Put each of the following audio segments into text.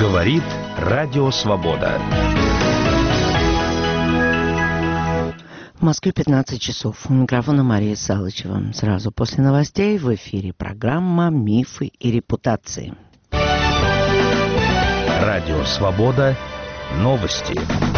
Говорит Радио Свобода. В Москве 15 часов. У микрофона Мария Салычева. Сразу после новостей в эфире программа «Мифы и репутации». Радио Свобода. Новости.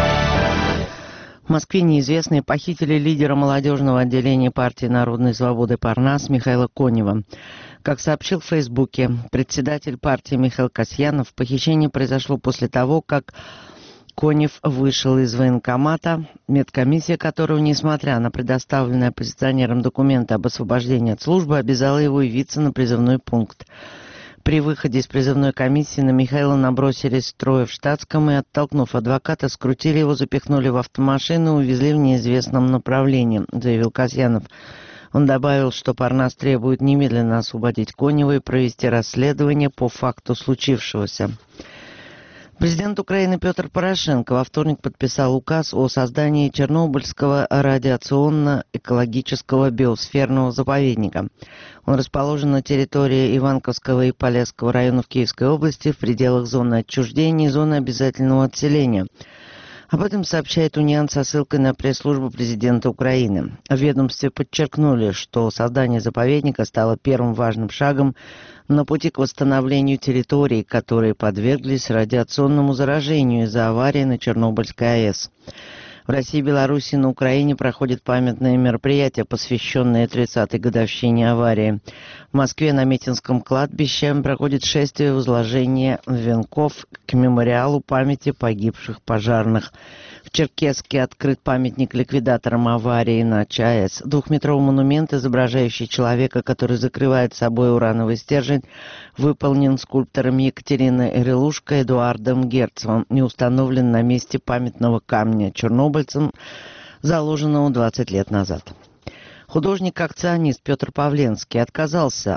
В Москве неизвестные похитили лидера молодежного отделения партии Народной свободы Парнас Михаила Конева. Как сообщил в Фейсбуке председатель партии Михаил Касьянов, похищение произошло после того, как Конев вышел из военкомата, медкомиссия которого, несмотря на предоставленные оппозиционерам документы об освобождении от службы, обязала его явиться на призывной пункт. При выходе из призывной комиссии на Михаила набросились трое в штатском и, оттолкнув адвоката, скрутили его, запихнули в автомашину и увезли в неизвестном направлении, заявил Касьянов. Он добавил, что Парнас требует немедленно освободить Конева и провести расследование по факту случившегося. Президент Украины Петр Порошенко во вторник подписал указ о создании Чернобыльского радиационно-экологического биосферного заповедника. Он расположен на территории Иванковского и Полесского районов Киевской области в пределах зоны отчуждения и зоны обязательного отселения. Об этом сообщает Униан со ссылкой на пресс-службу президента Украины. В ведомстве подчеркнули, что создание заповедника стало первым важным шагом на пути к восстановлению территорий, которые подверглись радиационному заражению из-за аварии на Чернобыльской АЭС. В России, Беларуси и на Украине проходят памятные мероприятия, посвященные 30-й годовщине аварии. В Москве на Митинском кладбище проходит шествие возложения венков к мемориалу памяти погибших пожарных. В Черкесске открыт памятник ликвидаторам аварии на ЧАЭС. Двухметровый монумент, изображающий человека, который закрывает собой урановый стержень, выполнен скульптором Екатерины Релушко Эдуардом Герцевым и установлен на месте памятного камня чернобыльцам, заложенного 20 лет назад. Художник-акционист Петр Павленский отказался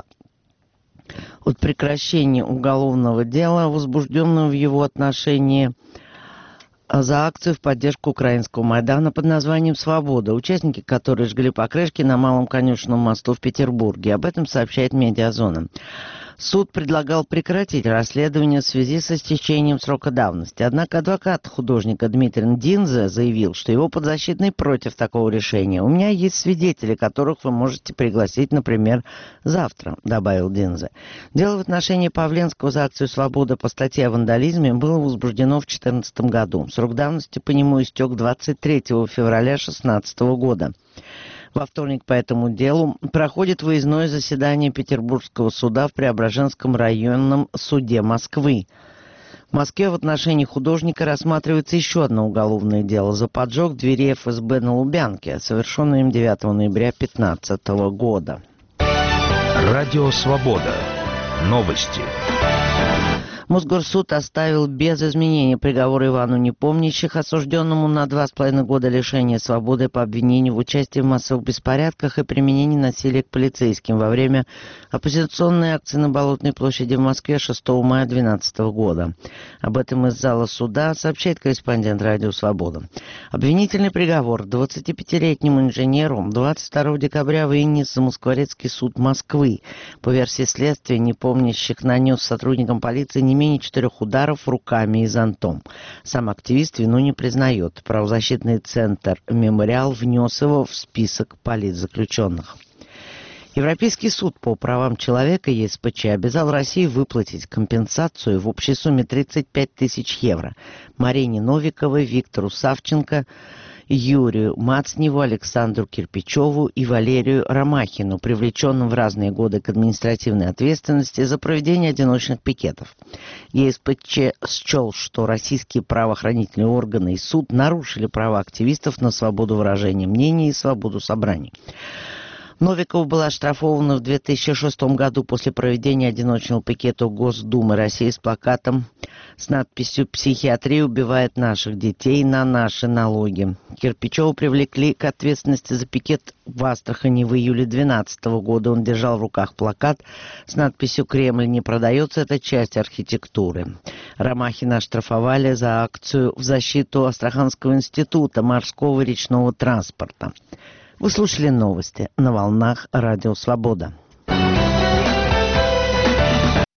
от прекращения уголовного дела, возбужденного в его отношении за акцию в поддержку украинского Майдана под названием «Свобода», участники которой жгли покрышки на Малом Конюшенном мосту в Петербурге. Об этом сообщает «Медиазона». Суд предлагал прекратить расследование в связи со истечением срока давности. Однако адвокат художника Дмитрий Ндинзе заявил, что его подзащитный против такого решения. «У меня есть свидетели, которых вы можете пригласить, например, завтра», — добавил Динзе. Дело в отношении Павленского за акцию «Свобода» по статье о вандализме было возбуждено в 2014 году. Срок давности по нему истек 23 февраля 2016 года. Во вторник по этому делу проходит выездное заседание Петербургского суда в Преображенском районном суде Москвы. В Москве в отношении художника рассматривается еще одно уголовное дело за поджог двери ФСБ на Лубянке, совершенное им 9 ноября 2015 года. Радио Свобода. Новости. Мосгорсуд оставил без изменения приговор Ивану Непомнящих, осужденному на 2,5 года лишения свободы по обвинению в участии в массовых беспорядках и применении насилия к полицейским во время оппозиционной акции на Болотной площади в Москве 6 мая 2012 года. Об этом из зала суда сообщает корреспондент Радио Свобода. Обвинительный приговор 25-летнему инженеру 22 декабря вынес Замоскворецкий суд Москвы. По версии следствия, Непомнящих нанес сотрудникам полиции не менее 4 ударов руками и зонтом. Сам активист вину не признает. Правозащитный центр «Мемориал» внес его в список политзаключенных. Европейский суд по правам человека ЕСПЧ обязал Россию выплатить компенсацию в общей сумме 35 тысяч евро Марине Новиковой, Виктору Савченко, Юрию Мацневу, Александру Кирпичеву и Валерию Ромахину, привлеченным в разные годы к административной ответственности за проведение одиночных пикетов. ЕСПЧ счел, что российские правоохранительные органы и суд нарушили права активистов на свободу выражения мнений и свободу собраний. Новикова была оштрафована в 2006 году после проведения одиночного пикета у Госдумы России с плакатом с надписью «Психиатрия убивает наших детей на наши налоги». Кирпичева привлекли к ответственности за пикет в Астрахани в июле 2012 года. Он держал в руках плакат с надписью «Кремль не продается, это часть архитектуры». Ромахина оштрафовали за акцию в защиту Астраханского института морского и речного транспорта. Вы слушали новости на волнах Радио Свобода.